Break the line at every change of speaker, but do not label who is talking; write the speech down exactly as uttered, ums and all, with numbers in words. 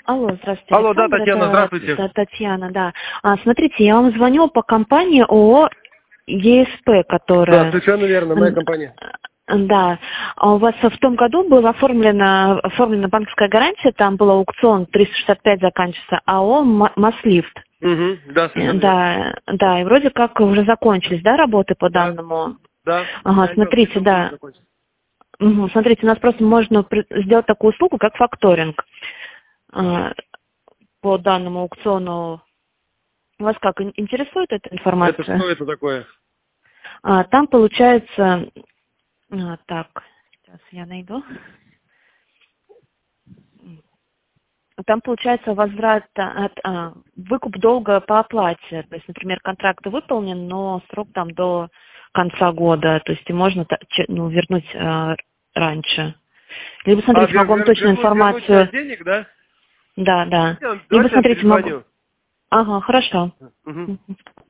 Алло, здравствуйте,
Алло, да,
Александр,
Татьяна,
это,
здравствуйте.
да, Татьяна, да. А, смотрите, я вам звоню по компании ООО ЕСП,
Да,
которая...
совершенно верно, моя компания.
Да. А у вас в том году была оформлена, оформлена банковская гарантия, там был аукцион триста шестьдесят пять заканчивается, АО «Маслифт».
Угу, да, совершенно верно.
Да, да, и вроде как уже закончились, да, работы по
Да,
данному?
да,
Ага,
да, идет,
смотрите,
причем тоже
да.
закончится.
Угу, смотрите, у нас просто можно при- сделать такую услугу, как факторинг. А, по данному аукциону. Вас как, ин- интересует эта
Это
информация?
что это такое?
А, там получается... а, так, сейчас я найду. Там получается возврат от а, выкуп долга по оплате. То есть, например, контракт выполнен, но срок там до конца года. То есть и можно та- че- ну, вернуть а, раньше. Либо,
А,
смотрите,
вер-
могу вам
вер-
точную
вернуть, вернуть часть
информацию.
денег, да?
Да, да.
Я-
Либо,
Давайте я вам
смотрите, могу...
перезвоню.
Ага, хорошо.
Угу.
Мгм.